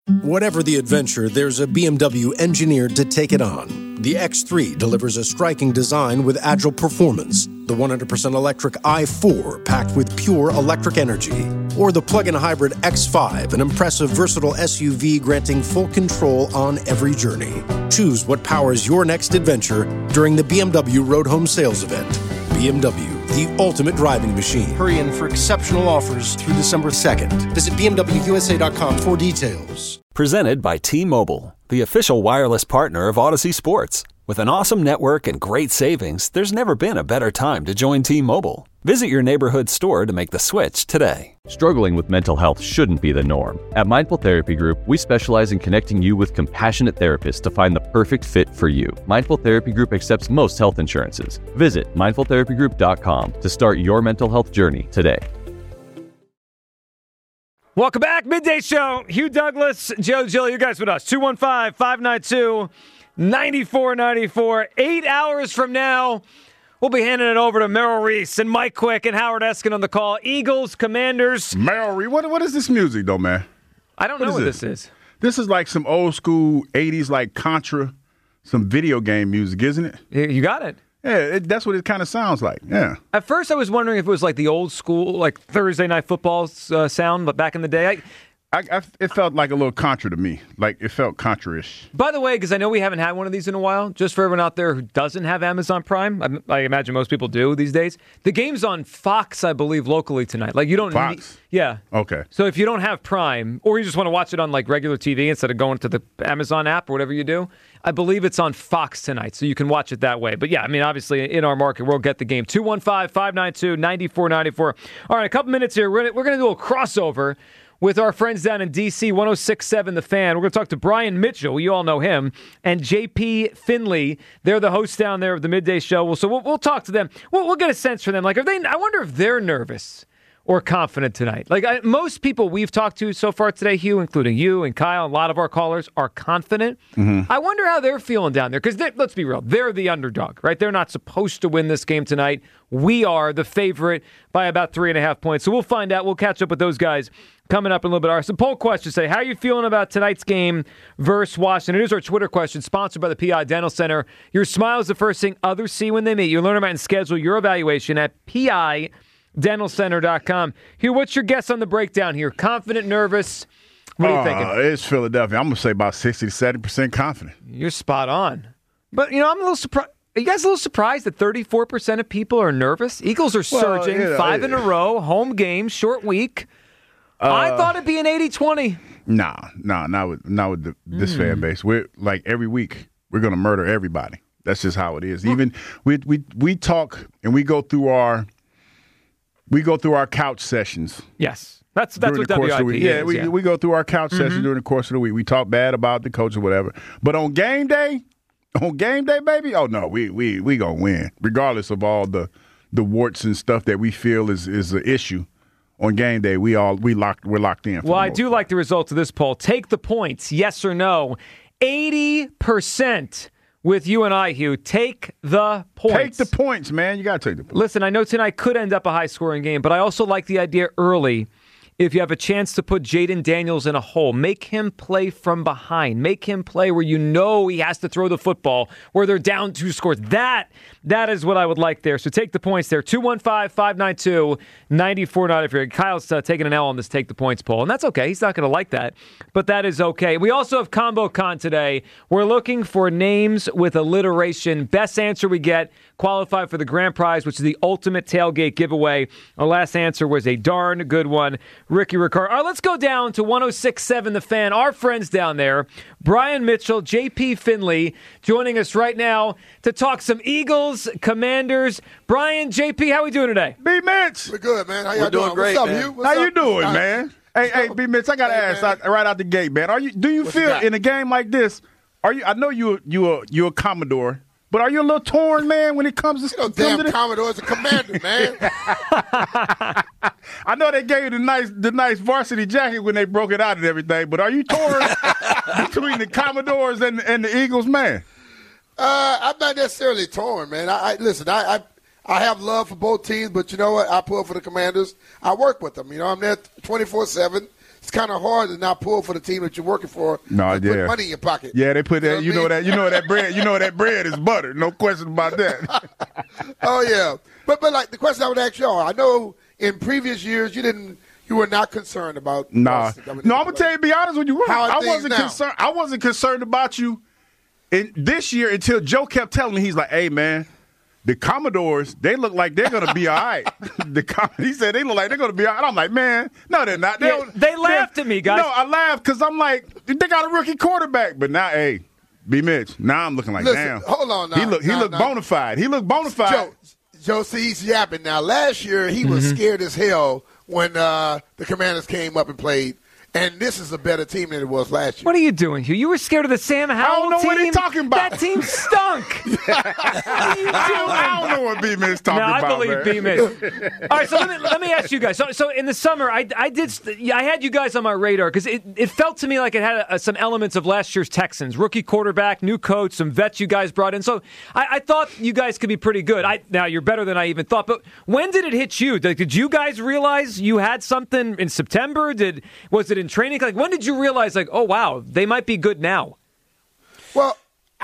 Whatever the adventure, there's a BMW engineered to take it on. The X3 delivers a striking design with agile performance. The 100% electric i4 packed with pure electric energy. Or the plug-in hybrid X5, an impressive versatile SUV granting full control on every journey. Choose what powers your next adventure during the BMW Road Home Sales Event. BMW, the ultimate driving machine. Hurry in for exceptional offers through December 2nd. Visit BMWUSA.com for details. Presented by T-Mobile, the official wireless partner of Odyssey Sports. With an awesome network and great savings, there's never been a better time to join T-Mobile. Visit your neighborhood store to make the switch today. Struggling with mental health shouldn't be the norm. At Mindful Therapy Group, we specialize in connecting you with compassionate therapists to find the perfect fit for you. Mindful Therapy Group accepts most health insurances. Visit mindfultherapygroup.com to start your mental health journey today. Welcome back. Midday Show. Hugh Douglas, Joe Gill, you guys with us. 215-592-9494. 8 hours from now, we'll be handing it over to Merrill Reese and Mike Quick and Howard Eskin on the call. Eagles, Commanders. Merrill Reese, what is this music, though, man? I don't know what this is. This is like some old school 80s, like Contra, some video game music, isn't it? You got it. Yeah, that's what it kind of sounds like, yeah. At first, I was wondering if it was like the old school, like Thursday Night Football sound, but back in the day. It felt like a little Contra to me. Like, it felt Contra-ish. By the way, because I know we haven't had one of these in a while, just for everyone out there who doesn't have Amazon Prime, I imagine most people do these days, the game's on Fox, I believe, locally tonight. Like, you don't Fox? Yeah. Okay. So if you don't have Prime, or you just want to watch it on, like, regular TV instead of going to the Amazon app or whatever you do, I believe it's on Fox tonight, so you can watch it that way. But, yeah, I mean, obviously, in our market, we'll get the game. 215-592-9494. All right, a couple minutes here. We're going to do a crossover with our friends down in D.C., 106.7 The Fan. We're going to talk to Brian Mitchell. You all know him. And J.P. Finley. They're the hosts down there of the Midday Show. So we'll talk to them. We'll get a sense from them. Like, I wonder if they're nervous or confident tonight. Like, most people we've talked to so far today, Hugh, including you and Kyle, and a lot of our callers, are confident. Mm-hmm. I wonder how they're feeling down there. Because let's be real, they're the underdog, right? They're not supposed to win this game tonight. We are the favorite by about 3.5 points. So we'll find out. We'll catch up with those guys coming up in a little bit. All right, so poll question say, how are you feeling about tonight's game versus Washington? Here's our Twitter question, sponsored by the PI Dental Center. Your smile is the first thing others see when they meet you. Learn about and schedule your evaluation at PIDentalCenter.com. Hugh, what's your guess on the breakdown here? Confident, nervous? What are you thinking? It's Philadelphia. I'm going to say about 60 to 70% confident. You're spot on. But, I'm a little surprised. Are you guys a little surprised that 34% of people are nervous? Eagles are surging, 5 in a row, home game, short week. I thought it'd be an 80-20. Nah, not with this fan base. We're like every week we're gonna murder everybody. That's just how it is. Even we talk and we go through our couch sessions. Yes, that's what WIP is. Yeah, we go through our couch sessions during the course of the week. We talk bad about the coach or whatever. But on game day, baby, oh no, we gonna win regardless of all the warts and stuff that we feel is an issue. On game day, we're locked in. Well, I do like the results of this poll. Take the points, yes or no. 80% with you and I, Hugh. Take the points. Take the points, man. You got to take the points. Listen, I know tonight could end up a high-scoring game, but I also like the idea early. If you have a chance to put Jaden Daniels in a hole, make him play from behind. Make him play where you know he has to throw the football, where they're down 2 scores. That is what I would like there. So take the points there. 215-592-9494. Kyle's taking an L on this take the points poll, and that's okay. He's not going to like that, but that is okay. We also have Combo Con today. We're looking for names with alliteration. Best answer we get qualify for the grand prize, which is the ultimate tailgate giveaway. Our last answer was a darn good one. Ricky Ricard. All right, let's go down to 106.7 The Fan. Our friends down there, Brian Mitchell, J.P. Finley, joining us right now to talk some Eagles, Commanders. Brian, J.P., how we doing today? B. Mitch. We're good, man. How y'all doing? Great, What's up, man. Hugh? How you doing, man? Hey, B. Mitch, I got to ask right out the gate, man. Do you feel in a game like this, I know you're a Commodore, but are you a little torn, man, when it comes to damn Commodore's a commander, man. I know they gave you the nice varsity jacket when they broke it out and everything, but are you torn between the Commodores and the Eagles, man? I'm not necessarily torn, man. Listen, I have love for both teams, but you know what? I pull for the Commanders. I work with them. I'm there 24/7, it's kind of hard to not pull for the team that you're working for. No, and put money in your pocket. Yeah, they put that. You know that bread. You know that bread is butter. No question about that. Oh yeah, but like the question I would ask y'all, I know in previous years you were not concerned about. Nah, no, I'm gonna tell you, be honest with you, I wasn't now? concerned. I wasn't concerned about you in this year until Joe kept telling me, he's like, "Hey man, the Commodores, they look like they're gonna be all right." He said they look like they're gonna be all right. I'm like, man, no, they're not. They laughed at me, guys. No, I laughed because I'm like, they got a rookie quarterback, but now, hey, B. Mitch, now I'm looking like, damn. Hold on, now. He looked bona fide. He looked bona fide. Joe, see, he's yapping now. Last year he was scared as hell when the Commanders came up and played. And this is a better team than it was last year. What are you doing, Hugh? You were scared of the Sam Howell team? I don't know what he's talking about. That team stunk. What are you doing? I don't know what B-Mitch talking about. I believe B-Mitch. All right, so let me ask you guys. So in the summer, I had you guys on my radar because it felt to me like it had some elements of last year's Texans. Rookie quarterback, new coach, some vets you guys brought in. So I thought you guys could be pretty good. Now, you're better than I even thought. But when did it hit you? Did you guys realize you had something in September? Was it in training? Like, when did you realize, like, oh, wow, they might be good now? Well,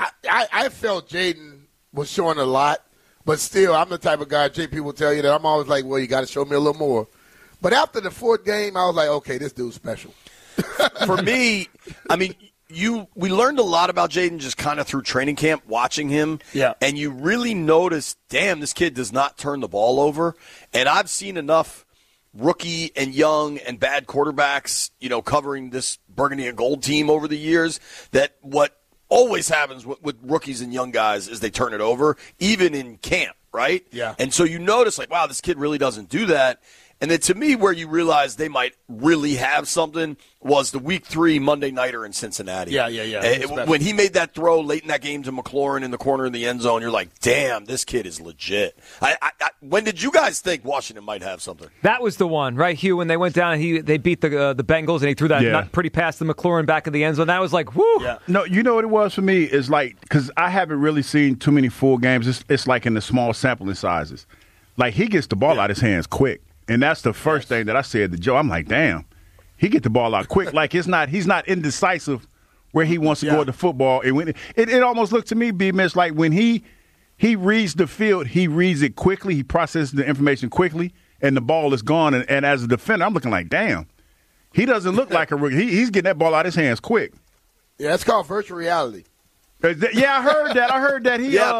I felt Jaden was showing a lot, but still, I'm the type of guy, JP will tell you, that I'm always like, well, you got to show me a little more. But after the fourth game, I was like, okay, this dude's special. For me, I mean, we learned a lot about Jaden just kind of through training camp, watching him. Yeah. And you really notice, damn, this kid does not turn the ball over. And I've seen enough rookie and young and bad quarterbacks, covering this burgundy and gold team over the years, that what always happens with rookies and young guys is they turn it over, even in camp, right? Yeah. And so you notice, like, wow, this kid really doesn't do that. And then to me, where you realize they might really have something was the Week 3 Monday Nighter in Cincinnati. Yeah. When he made that throw late in that game to McLaurin in the corner in the end zone, you're like, damn, this kid is legit. When did you guys think Washington might have something? That was the one, right, Hugh, when they went down and they beat the Bengals and he threw that not pretty pass to McLaurin back in the end zone. That was like, whoo. Yeah. No, you know what it was for me? Is like, because I haven't really seen too many full games. It's like in the small sampling sizes. Like, he gets the ball out of his hands quick. And that's the first thing that I said to Joe. I'm like, damn, he get the ball out quick. Like, he's not indecisive where he wants to go with the football. And when it almost looked to me, B-Mitch, like when he reads the field, he reads it quickly, he processes the information quickly, and the ball is gone. And as a defender, I'm looking like, damn, he doesn't look like a rookie. He's getting that ball out of his hands quick. Yeah, it's called virtual reality. Yeah, I heard that.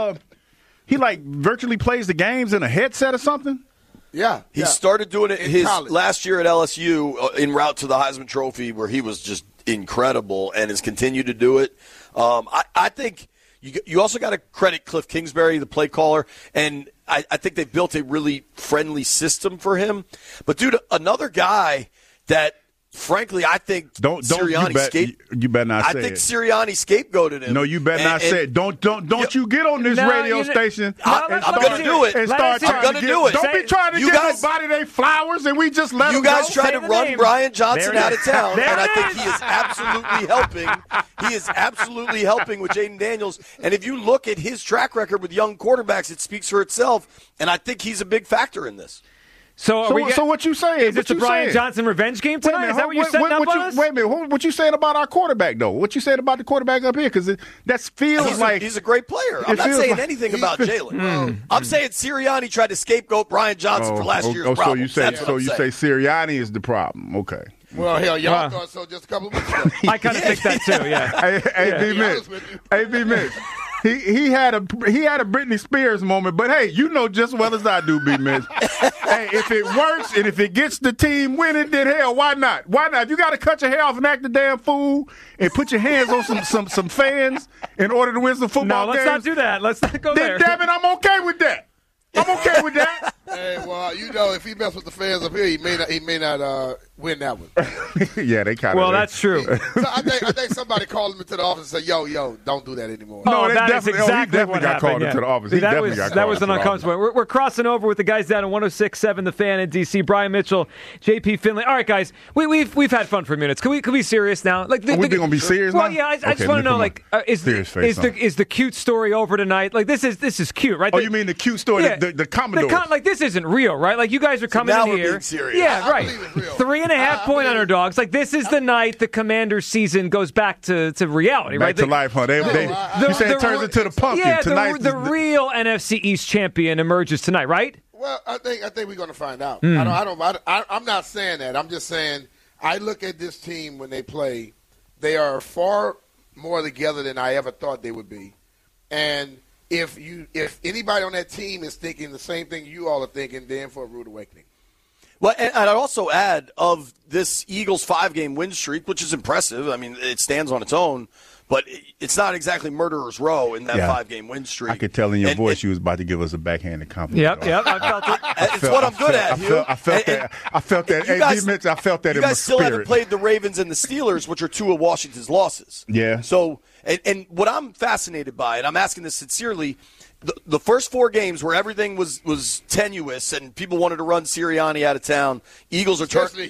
He like virtually plays the games in a headset or something. Yeah. He started doing it his last year at LSU en route to the Heisman Trophy, where he was just incredible and has continued to do it. I think you also got to credit Cliff Kingsbury, the play caller, and I think they've built a really friendly system for him. But, dude, another guy that, frankly, I think Sirianni you better not say it. I think Sirianni scapegoated him. No, you better not say it. Don't you get on this radio station. I'm going to do it. And start trying to do it. Don't be trying to give nobody their flowers and we just let them go. You guys try to run Brian Johnson out of town, and I think he is absolutely helping. He is absolutely helping with Jaden Daniels. And if you look at his track record with young quarterbacks, it speaks for itself. And I think he's a big factor in this. So what you saying? Is this the Brian Johnson revenge game tonight? Is that what you're setting up on us? Wait a minute. What you saying about our quarterback, though? What you saying about the quarterback up here? Because that feels like he's a great player. I'm not saying anything about Jalen. I'm saying Sirianni tried to scapegoat Brian Johnson for last year's problem. So you say Sirianni is the problem. Okay. Well, hell, y'all thought so just a couple of weeks ago. I kind of think that too. Yeah. Hey, B-Mitch. He had a Britney Spears moment, but hey, you know just as well as I do, B-Mitch. Hey, if it works and if it gets the team winning, then hell, why not? Why not? If you got to cut your hair off and act a damn fool and put your hands on some fans in order to win some football games. No, let's not do that. Let's not go there. Then, damn it, I'm okay with that. I'm okay with that. Hey, well, if he mess with the fans up here, he may not win that one. Yeah, they kind of. Well, that's true. So I think somebody called him into the office and said, "Yo, don't do that anymore." No, that is exactly he definitely got called into the office. That was an uncomfortable. We're crossing over with the guys down at 106.7 The Fan in DC. Brian Mitchell, JP Finley. All right, guys, we've had fun for minutes. Can we be serious now? Like, we gonna be serious now? Well, yeah. I just want to know, like, is the cute story over tonight? Like, this is cute, right? Oh, you mean the cute story, the Commodores? Like, this isn't real, right? Like, you guys are coming now in we're here. being serious. Yeah, I right. believe it's real. 3.5-point underdogs. Like, this is the night the Commanders season goes back to reality, Back right? to life, huh? You said it turns into the pumpkin. Yeah, Tonight, the real NFC East champion emerges tonight, right? Well, I think we're going to find out. Mm. I'm not saying that. I'm just saying I look at this team when they play. They are far more together than I ever thought they would be. And if anybody on that team is thinking the same thing you all are thinking, then for a rude awakening. Well, and I'd also add, of this Eagles 5-game win streak, which is impressive. I mean, it stands on its own, but it's not exactly murderer's row in that 5-game win streak. I could tell in your voice you was about to give us a backhanded compliment. Yep, I felt it. It's what I'm good at, Hugh. I felt that. I felt that in my spirit. You guys still haven't played the Ravens and the Steelers, which are two of Washington's losses. Yeah. So, and what I'm fascinated by, and I'm asking this sincerely, the first 4 games where everything was tenuous and people wanted to run Sirianni out of town, Eagles are turning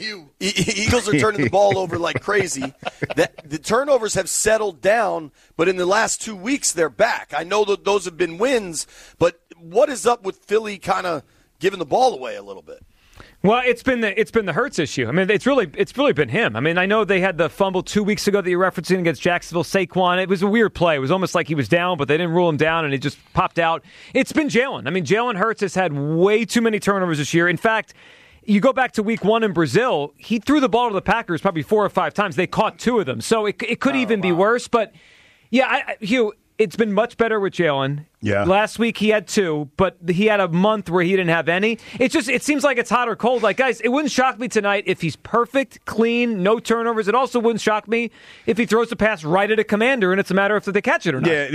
the ball over like crazy. The turnovers have settled down, but in the last 2 weeks they're back. I know that those have been wins, but what is up with Philly kind of giving the ball away a little bit? Well, it's been the Hurts issue. I mean, it's really been him. I mean, I know they had the fumble 2 weeks ago that you're referencing against Jacksonville. Saquon, it was a weird play. It was almost like he was down, but they didn't rule him down, and he just popped out. It's been Jalen. I mean, Jalen Hurts has had way too many turnovers this year. In fact, you go back to week 1 in Brazil, he threw the ball to the Packers probably 4 or 5 times. They caught 2 of them. So it could even be worse. But, yeah, Hugh, it's been much better with Jalen. Yeah. Last week he had 2, but he had a month where he didn't have any. It seems like it's hot or cold. Like, guys, it wouldn't shock me tonight if he's perfect, clean, no turnovers. It also wouldn't shock me if he throws the pass right at a Commander and it's a matter of if they catch it or not. Yeah,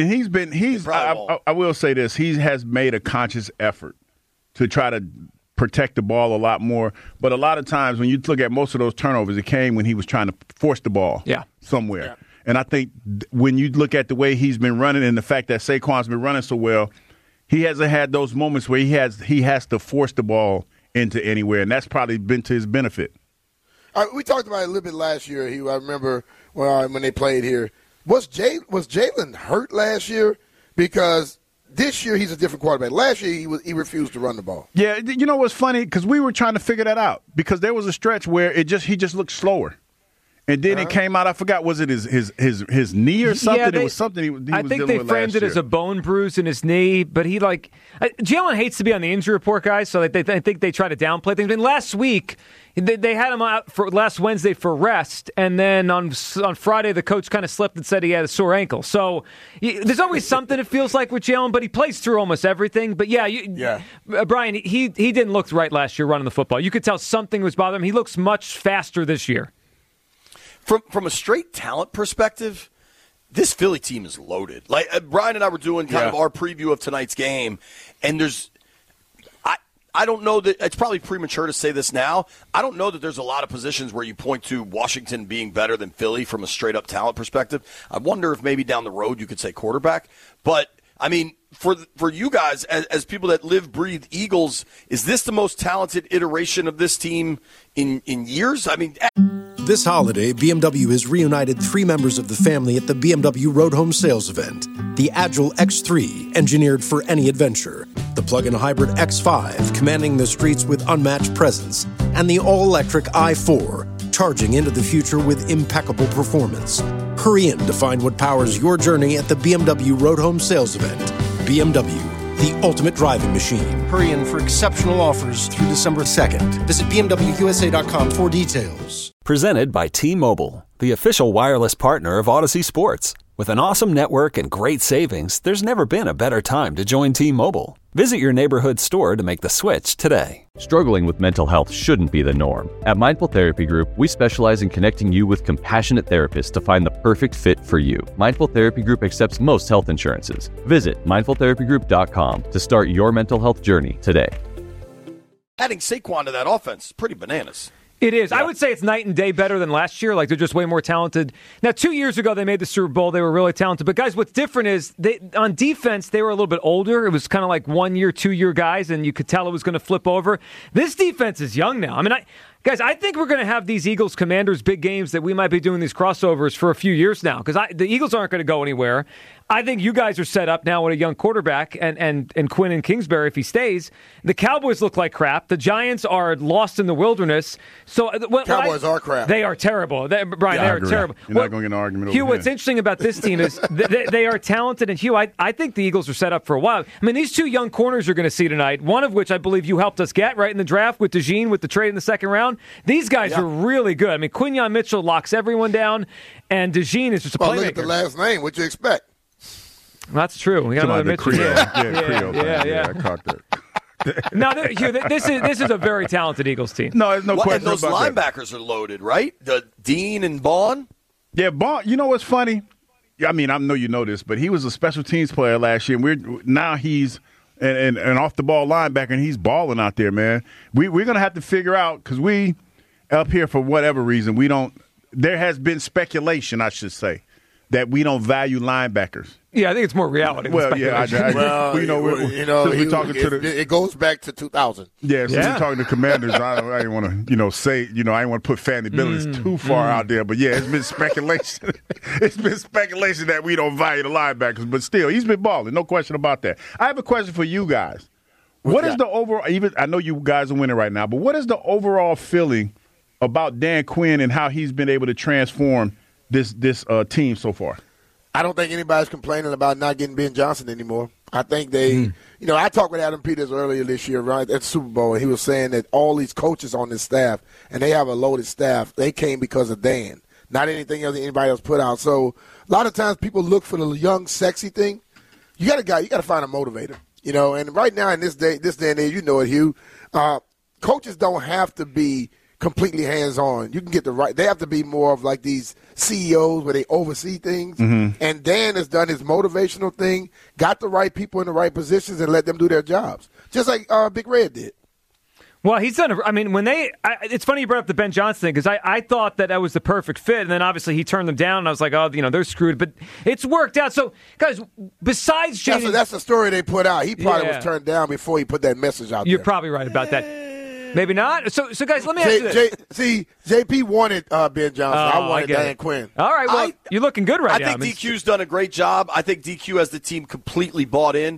and I will say this. He has made a conscious effort to try to protect the ball a lot more. But a lot of times when you look at most of those turnovers, it came when he was trying to force the ball somewhere. Yeah. And I think when you look at the way he's been running and the fact that Saquon's been running so well, he hasn't had those moments where he has to force the ball into anywhere, and that's probably been to his benefit. We talked about it a little bit last year, Hugh. I remember when they played here. Was Jalen hurt last year? Because this year he's a different quarterback. Last year he refused to run the ball. Yeah, you know what's funny? Because we were trying to figure that out because there was a stretch where he just looked slower. And then it came out, I forgot, was it his knee or something? It was something he was dealing with last year. I think they framed it as a bone bruise in his knee, but Jalen hates to be on the injury report, guys, so I think they try to downplay things. I mean, last week, they had him out for last Wednesday for rest, and then on Friday, the coach kind of slipped and said he had a sore ankle. So there's always something it feels like with Jalen, but he plays through almost everything. But Brian, he didn't look right last year running the football. You could tell something was bothering him. He looks much faster this year. From a straight talent perspective, this Philly team is loaded. Like Brian and I were doing kind of our preview of tonight's game, and I don't know that it's probably premature to say this now. I don't know that there's a lot of positions where you point to Washington being better than Philly from a straight up talent perspective. I wonder if maybe down the road you could say quarterback. But I mean, for you guys as people that live, breathe Eagles, is this the most talented iteration of this team in years? I mean. This holiday, BMW has reunited 3 members of the family at the BMW Road Home Sales Event. The Agile X3, engineered for any adventure. The plug-in hybrid X5, commanding the streets with unmatched presence. And the all-electric i4, charging into the future with impeccable performance. Hurry in to find what powers your journey at the BMW Road Home Sales Event. BMW, the ultimate driving machine. Hurry in for exceptional offers through December 2nd. Visit BMWUSA.com for details. Presented by T-Mobile, the official wireless partner of Odyssey Sports. With an awesome network and great savings, there's never been a better time to join T-Mobile. Visit your neighborhood store to make the switch today. Struggling with mental health shouldn't be the norm. At Mindful Therapy Group, we specialize in connecting you with compassionate therapists to find the perfect fit for you. Mindful Therapy Group accepts most health insurances. Visit mindfultherapygroup.com to start your mental health journey today. Adding Saquon to that offense is pretty bananas. It is. Yeah. I would say it's night and day better than last year. Like, they're just way more talented. Now, 2 years ago, they made the Super Bowl. They were really talented. But, guys, what's different is on defense, they were a little bit older. It was kind of like 1 year, 2 year guys, and you could tell it was going to flip over. This defense is young now. I mean, Guys, I think we're going to have these Eagles-Commanders big games that we might be doing these crossovers for a few years now because the Eagles aren't going to go anywhere. I think you guys are set up now with a young quarterback and Quinn and Kingsbury if he stays. The Cowboys look like crap. The Giants are lost in the wilderness. So Cowboys are crap. They are terrible. Brian, they are terrible. You're not going to get an argument over Hugh, what's interesting about this team is they are talented. And Hugh, I think the Eagles are set up for a while. I mean, these two young corners you're going to see tonight, one of which I believe you helped us get right in the draft with DeJean with the trade in the second round. These guys are really good. I mean, Quinyon Mitchell locks everyone down, and DeJean is just a playmaker. Look at the last name. What you expect? That's true. We got another Mitchell. Yeah, I caught that. Now, Hugh, this is a very talented Eagles team. No, there's no question and those about linebackers are loaded, right? The Dean and Bond. Yeah, Bond. You know what's funny? I mean, I know you know this, but he was a special teams player last year. And now he's an off the ball linebacker, and he's balling out there, man. We're gonna have to figure out because we up here for whatever reason we don't. There has been speculation, I should say, that we don't value linebackers. Yeah, I think it's more reality. Well, yeah, we're talking it goes back to 2000. Yeah, so we're talking to Commanders. I didn't want to, say, I didn't want to put Fannie Billings too far out there. But yeah, it's been speculation. It's been speculation that we don't value the linebackers. But still, he's been balling, no question about that. I have a question for you guys. What is the overall? Even I know you guys are winning right now, but what is the overall feeling about Dan Quinn and how he's been able to transform this team so far? I don't think anybody's complaining about not getting Ben Johnson anymore. I think they, I talked with Adam Peters earlier this year, right, at Super Bowl, and he was saying that all these coaches on this staff, and they have a loaded staff, they came because of Dan, not anything else that anybody else put out. So a lot of times people look for the young, sexy thing. You got to find a motivator, And right now in this day and age, you know it, Hugh, coaches don't have to be completely hands-on. You can get they have to be more of like these CEOs where they oversee things. Mm-hmm. And Dan has done his motivational thing, got the right people in the right positions and let them do their jobs. Just like Big Red did. Well, he's done. It's funny you brought up the Ben Johnson thing because I thought that was the perfect fit, and then obviously he turned them down, and I was like, they're screwed. But it's worked out. So, guys, besides Jaden, that's the story they put out. He probably was turned down before he put that message out. You're probably right about that. Maybe not. So guys, let me ask you this. JP wanted Ben Johnson. I wanted Dan Quinn. All right, well, you're looking good right now. I think DQ's done a great job. I think DQ has the team completely bought in.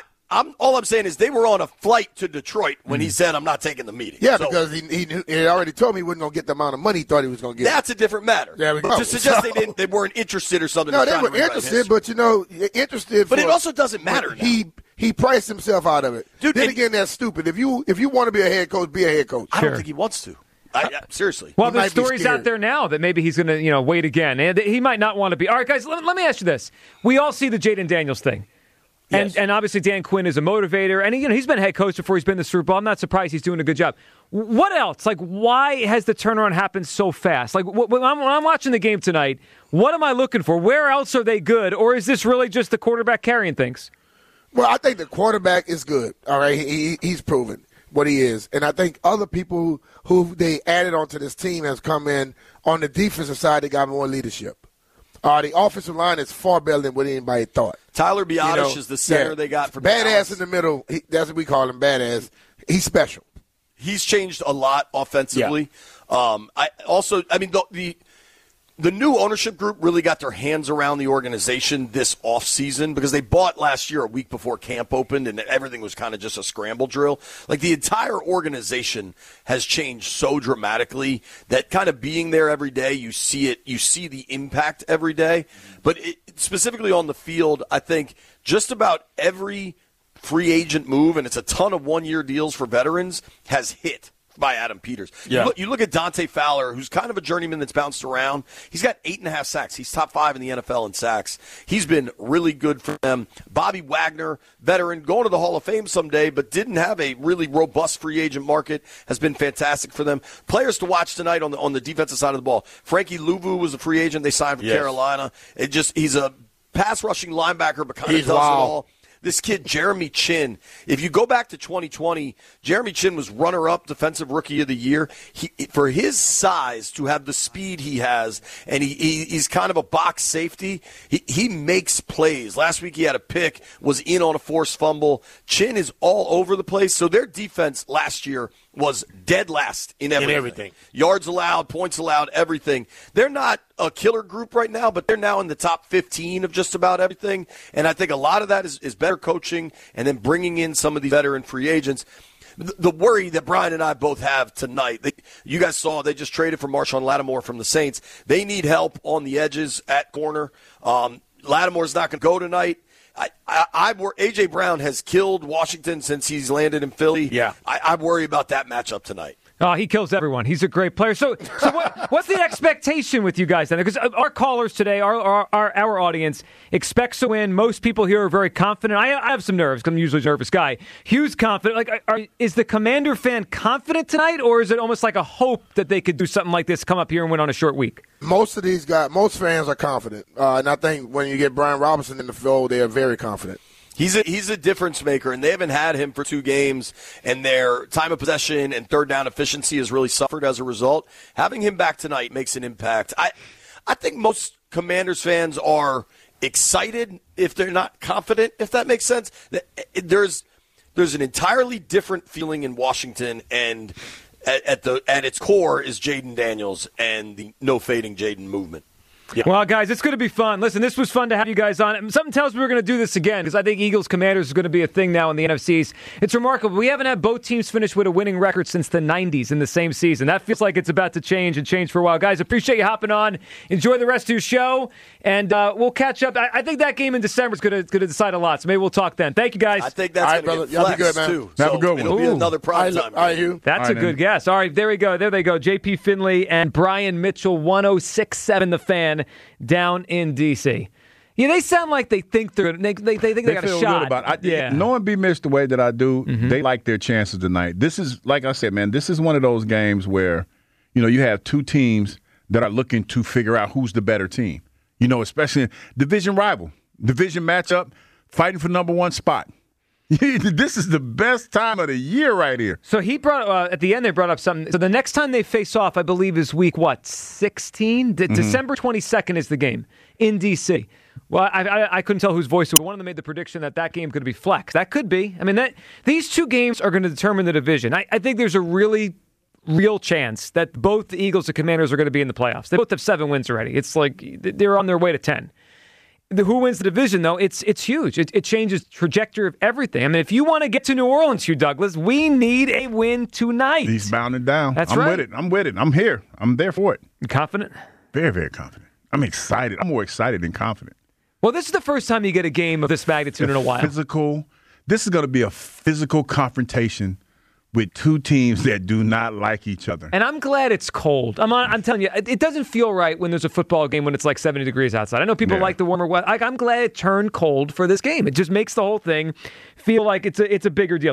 All I'm saying is they were on a flight to Detroit when he said, I'm not taking the meeting. Yeah, because he already told me he wasn't going to get the amount of money he thought he was going to get. That's a different matter. There we go. To suggest they weren't interested or something. No, they were interested, but, interested. But it also doesn't matter now. He priced himself out of it. Dude, then again, that's stupid. If you want to be a head coach, be a head coach. I don't think he wants to. Seriously. Well, there's stories out there now that maybe he's going to wait again. And he might not want to be. All right, guys, let me ask you this. We all see the Jaden Daniels thing. Yes. And obviously Dan Quinn is a motivator. And he's been head coach before he's been to the Super Bowl. I'm not surprised he's doing a good job. What else? Like, why has the turnaround happened so fast? Like, when I'm watching the game tonight, what am I looking for? Where else are they good? Or is this really just the quarterback carrying things? Well, I think the quarterback is good. All right, he's proven what he is, and I think other people who they added onto this team has come in on the defensive side. They got more leadership. The offensive line is far better than what anybody thought. Tyler Biadasz is the center they got for badass Dallas. In the middle. That's what we call him, badass. He's special. He's changed a lot offensively. Yeah. The new ownership group really got their hands around the organization this offseason because they bought last year a week before camp opened and everything was kind of just a scramble drill. Like the entire organization has changed so dramatically that kind of being there every day, you see the impact every day. But specifically on the field, I think just about every free agent move, and it's a ton of one-year deals for veterans, has hit by Adam Peters. Yeah. You look at Dante Fowler, who's kind of a journeyman that's bounced around. He's got 8.5 sacks. He's top 5 in the NFL in sacks. He's been really good for them. Bobby Wagner, veteran, going to the Hall of Fame someday, but didn't have a really robust free agent market, has been fantastic for them. Players to watch tonight on the defensive side of the ball. Frankie Louvu was a free agent they signed for Carolina. He's a pass rushing linebacker, but kind of does it all. This kid, Jeremy Chin, if you go back to 2020, Jeremy Chin was runner-up Defensive Rookie of the Year. For his size, to have the speed he has, and he's kind of a box safety, he makes plays. Last week he had a pick, was in on a forced fumble. Chin is all over the place. So their defense last year was dead last in everything. Yards allowed, points allowed, everything. They're not a killer group right now, but they're now in the top 15 of just about everything. And I think a lot of that is better coaching and then bringing in some of the veteran free agents. The worry that Brian and I both have tonight, you guys saw they just traded for Marshawn Lattimore from the Saints. They need help on the edges at corner. Lattimore's not going to go tonight. A.J. Brown has killed Washington since he's landed in Philly. Yeah. I worry about that matchup tonight. Oh, he kills everyone. He's a great player. So what's the expectation with you guys then? Because our callers today, our audience expects to win. Most people here are very confident. I have some nerves because I'm usually a nervous guy. Hugh's confident. Is the Commander fan confident tonight, or is it almost like a hope that they could do something like this, come up here and win on a short week? Most fans are confident. And I think when you get Brian Robinson in the field, they are very confident. He's a difference maker, and they haven't had him for 2 games, and their time of possession and third down efficiency has really suffered as a result. Having him back tonight makes an impact. I think most Commanders fans are excited if they're not confident, if that makes sense. There's an entirely different feeling in Washington, and at its core is Jayden Daniels and the no fading Jayden movement. Yeah. Well, guys, it's going to be fun. Listen, this was fun to have you guys on. Something tells me we're going to do this again because I think Eagles-Commanders is going to be a thing now in the NFCs. It's remarkable. We haven't had both teams finish with a winning record since the 90s in the same season. That feels like it's about to change for a while. Guys, appreciate you hopping on. Enjoy the rest of your show, and we'll catch up. I think that game in December is going to decide a lot, so maybe we'll talk then. Thank you, guys. I think that's going to get flexed, good, man. too. Have a good one. It'll be another prime time. All right, Hugh. That's a good guess. All right, there we go. There they go. J.P. Finley and Brian Mitchell, 106.7 The Fan, down in D.C. Yeah, they sound like they think they got a feel shot. Good about it. Knowing B-Mitch the way that I do, they like their chances tonight. This is, like I said, man, this is one of those games where, you have 2 teams that are looking to figure out who's the better team. Especially division rival, division matchup, fighting for number 1 spot. This is the best time of the year right here. So he brought at the end. They brought up something. So the next time they face off, I believe, is week 16. December 22nd is the game in DC. Well, I couldn't tell whose voice it was. One of them made the prediction that game could be flexed. That could be. I mean, these 2 games are going to determine the division. I think there's a really real chance that both the Eagles and Commanders are going to be in the playoffs. They both have 7 wins already. It's like they're on their way to 10. Who wins the division, though, it's huge. It changes the trajectory of everything. I mean, if you want to get to New Orleans, Hugh Douglas, we need a win tonight. He's bounding down. That's right. I'm with it. I'm here. I'm there for it. You confident? Very, very confident. I'm excited. I'm more excited than confident. Well, this is the first time you get a game of this magnitude in a while. This is going to be a physical confrontation with 2 teams that do not like each other. And I'm glad it's cold. I'm telling you, it doesn't feel right when there's a football game when it's like 70 degrees outside. I know people like the warmer weather. I'm glad it turned cold for this game. It just makes the whole thing feel like it's a bigger deal.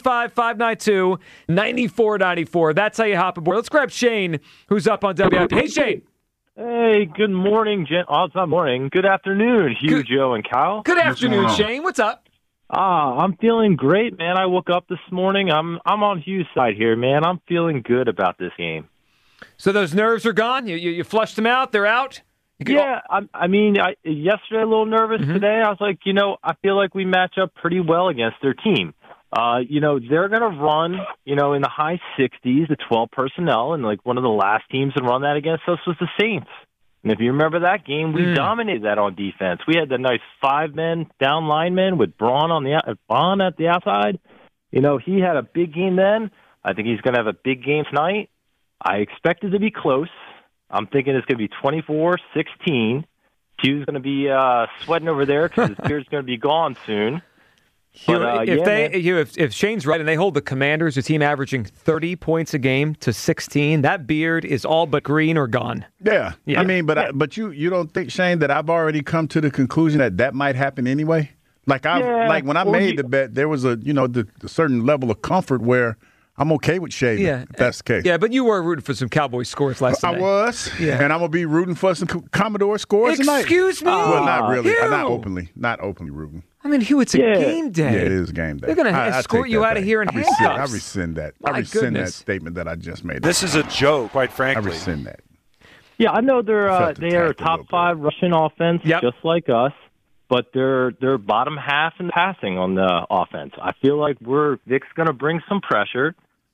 215-592-9494. That's how you hop aboard. Let's grab Shane, who's up on WIP. Hey, Shane. Hey, good morning, it's not morning. Good afternoon, Hugh, Joe, and Kyle. Good afternoon, Shane. What's up? I'm feeling great, man. I woke up this morning. I'm on Hugh's side here, man. I'm feeling good about this game. So those nerves are gone? You flushed them out? They're out? Yeah, yesterday a little nervous. Today I was like, I feel like we match up pretty well against their team. They're going to run, in the high 60s, the 12 personnel, and like one of the last teams to run that against us was the Saints. And if you remember that game, we dominated that on defense. We had the nice 5-men down linemen with Braun at the outside. He had a big game then. I think he's going to have a big game tonight. I expect it to be close. I'm thinking it's going to be 24-16. Hugh's going to be sweating over there because his beard's going to be gone soon. But, if Shane's right and they hold the Commanders, a team averaging 30 points a game to 16, that beard is all but green or gone. Yeah. I mean, but you don't think, Shane, that I've already come to the conclusion that might happen anyway? When I made the bet, there was the certain level of comfort where I'm okay with shaving, if that's the case. Yeah, but you were rooting for some Cowboys scores last night. I was, and I'm going to be rooting for some Commodore scores tonight. Excuse me? Well, not really. Hugh. Not openly rooting. I mean, Hugh, it's a game day. Yeah, it is game day. They're going to escort you out of here in handcuffs. I rescind that. I rescind that statement that I just made. This is a joke, quite frankly. I rescind that. Yeah, I know they are a top 5 rushing offense, just like us, but they're bottom half in passing on the offense. I feel like Vic's going to bring some pressure.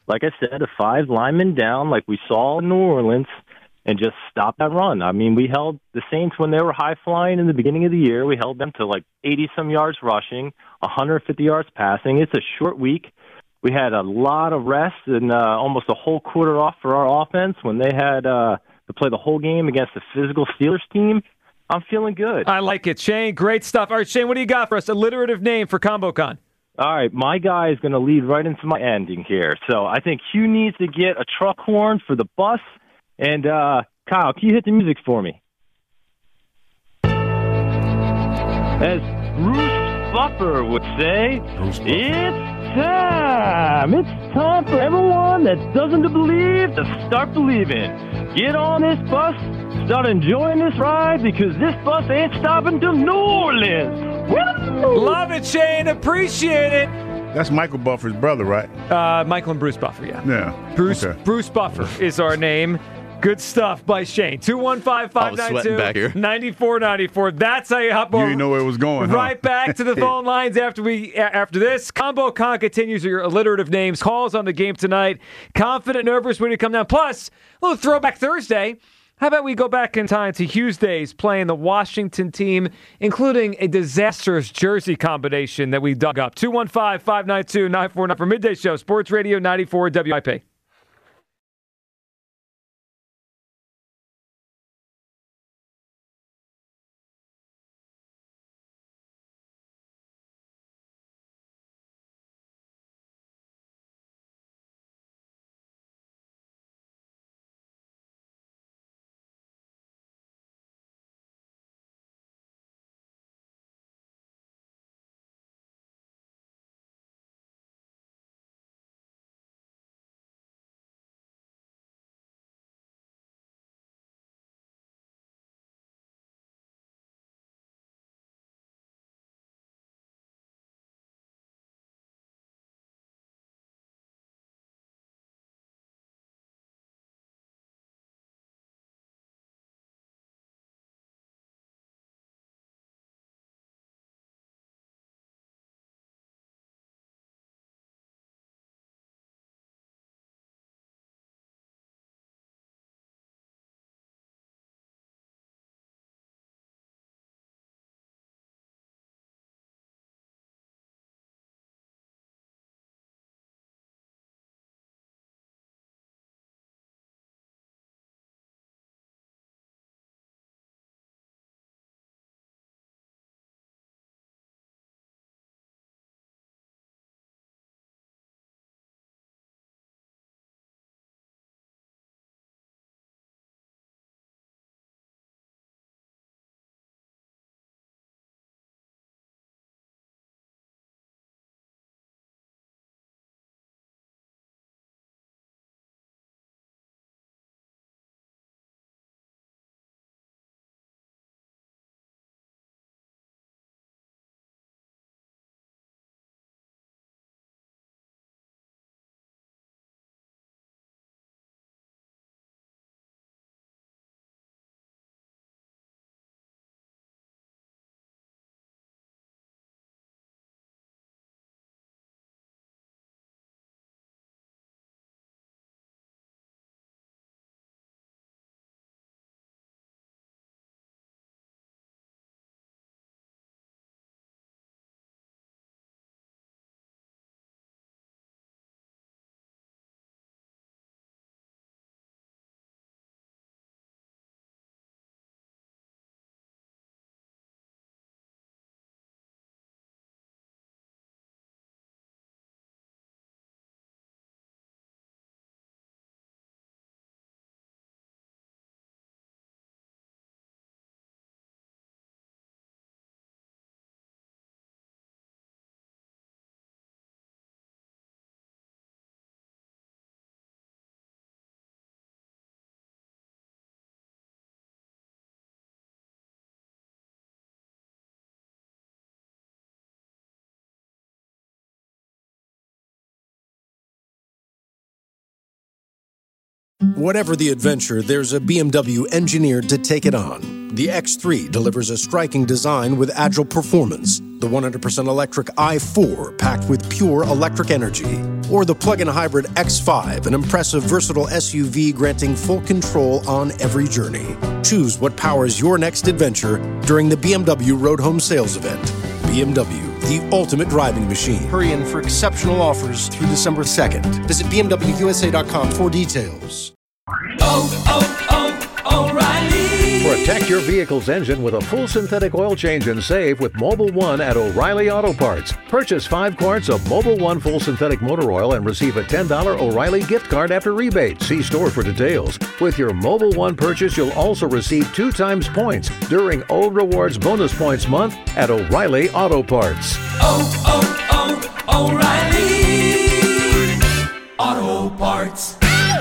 like I said, a 5 linemen down like we saw in New Orleans and just stop that run. I mean, we held the Saints when they were high-flying in the beginning of the year. We held them to like 80-some yards rushing, 150 yards passing. It's a short week. We had a lot of rest and almost a whole quarter off for our offense when they had to play the whole game against a physical Steelers team. I'm feeling good. I like it. Shane, great stuff. All right, Shane, what do you got for us? Alliterative name for ComboCon. All right, my guy is going to lead right into my ending here. So I think Hugh needs to get a truck horn for the bus. And, Kyle, can you hit the music for me? As Bruce Buffer would say, it's time. It's time for everyone that doesn't believe to start believing. Get on this bus, start enjoying this ride, because this bus ain't stopping till New Orleans. Woo! Love it, Shane. Appreciate it. That's Michael Buffer's brother, right? Michael and Bruce Buffer, yeah. Yeah. Bruce Buffer is our name. Good stuff by Shane. 215-592-9494. That's how you hop over. You didn't know where it was going, Right back to the phone lines after this. ComboCon continues your alliterative names. Calls on the game tonight. Confident, nervous when you come down. Plus, a little Throwback Thursday. How about we go back in time to Hugh's days playing the Washington team, including a disastrous jersey combination that we dug up. 215-592-9494 for Midday Show. Sports Radio 94 WIP. Whatever the adventure, there's a BMW engineered to take it on. The X3 delivers a striking design with agile performance. The 100% electric i4 packed with pure electric energy. Or the plug-in hybrid X5, an impressive, versatile SUV granting full control on every journey. Choose what powers your next adventure during the BMW Road Home Sales Event. BMW, the ultimate driving machine. Hurry in for exceptional offers through December 2nd. Visit BMWUSA.com for details. O'Reilly. Protect your vehicle's engine with a full synthetic oil change and save with Mobil 1 at O'Reilly Auto Parts. Purchase 5 quarts of Mobil 1 full synthetic motor oil and receive a $10 O'Reilly gift card after rebate. See store for details. With your Mobil 1 purchase, you'll also receive 2 times points during Old Rewards Bonus Points Month at O'Reilly Auto Parts. O'Reilly Auto Parts.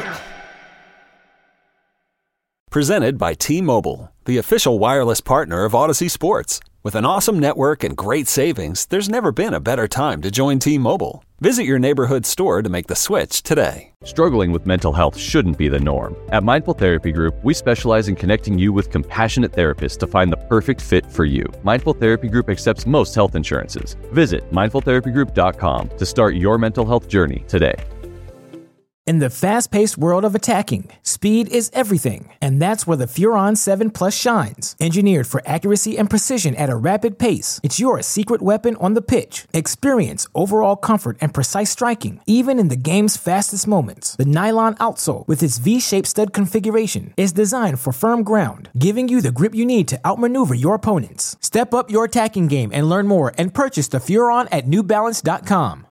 Presented by T-Mobile, the official wireless partner of Odyssey Sports. With an awesome network and great savings, there's never been a better time to join T-Mobile. Visit your neighborhood store to make the switch today. Struggling with mental health shouldn't be the norm. At Mindful Therapy Group, we specialize in connecting you with compassionate therapists to find the perfect fit for you. Mindful Therapy Group accepts most health insurances. Visit mindfultherapygroup.com to start your mental health journey today. In the fast-paced world of attacking, speed is everything, and that's where the Furon 7 Plus shines. Engineered for accuracy and precision at a rapid pace, it's your secret weapon on the pitch. Experience overall comfort and precise striking, even in the game's fastest moments. The nylon outsole, with its V-shaped stud configuration, is designed for firm ground, giving you the grip you need to outmaneuver your opponents. Step up your attacking game and learn more and purchase the Furon at NewBalance.com.